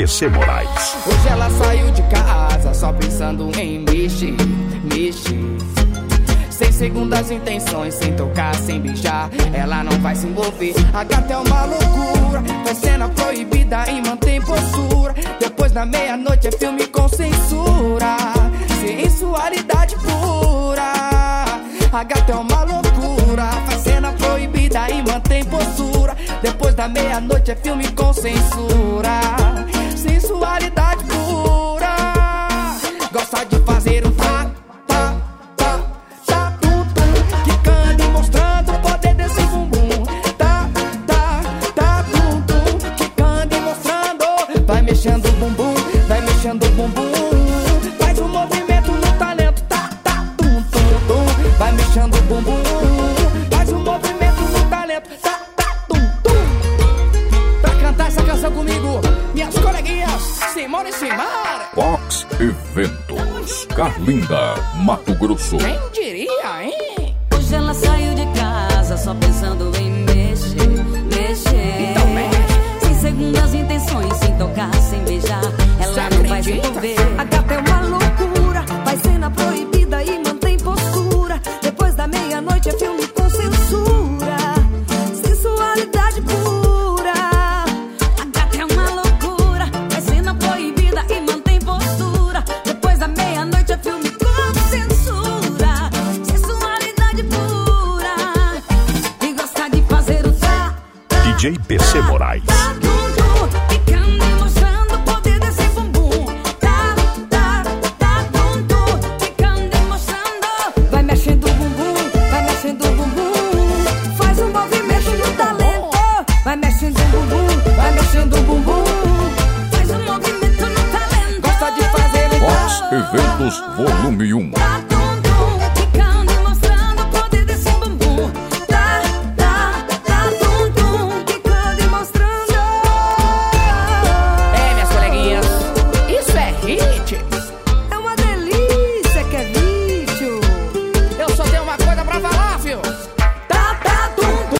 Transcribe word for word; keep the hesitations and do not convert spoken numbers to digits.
P C Moraes. Hoje ela saiu de casa só pensando em mexer, mexer. Sem segundas intenções, sem tocar, sem beijar, ela não vai se envolver. A gata é uma loucura, faz cena proibida e mantém postura. Depois da meia-noite é filme com censura, sensualidade pura. A gata é uma loucura, faz cena proibida e mantém postura. Depois da meia-noite é filme com censura, sensualidade pura. Gosta de fazer um tá, tá, tá, tá, tum, tum, quicando e mostrando o poder desse bumbum. Tá, tá, tá, tum, tum, quicando e mostrando. Vai mexendo o bumbum, vai mexendo o bumbum. Faz um movimento no talento, tá, tá, tum, tum, tum. Vai mexendo o bumbum, faz um movimento no talento, tá, tá, tum, tum. Pra cantar essa canção comigo, minhas coleguinhas Simone e Simara. Fox Eventos, Carlinda, Mato Grosso. Quem diria, hein? Hoje ela saiu de casa só pensando em mexer, mexer. Então mexe. Sem segundas intenções, sem tocar, sem beijar, ela Cê não vai se acredita? envolver. A gata é uma loucura, faz cena proibida e mantém postura. Depois da meia-noite é filme com censura, sensualidade pura. A gata é uma loucura, faz cena proibida e mantém postura. Depois da meia-noite é filme com censura, sensualidade pura. E gosta de fazer o tá, D J P C Moraes. tá, tum, tum, ficando e mostrando o poder desse bumbum. Tá, tá, tá, tum, tum, ficando e mostrando. Vai mexendo o bumbum, vai mexendo o bumbum. Faz um movimento no talento. Vai mexendo o bumbum, vai mexendo o bumbum. Faz um movimento no talento. Gosta de fazer um Fox Eventos Volume um. Tá,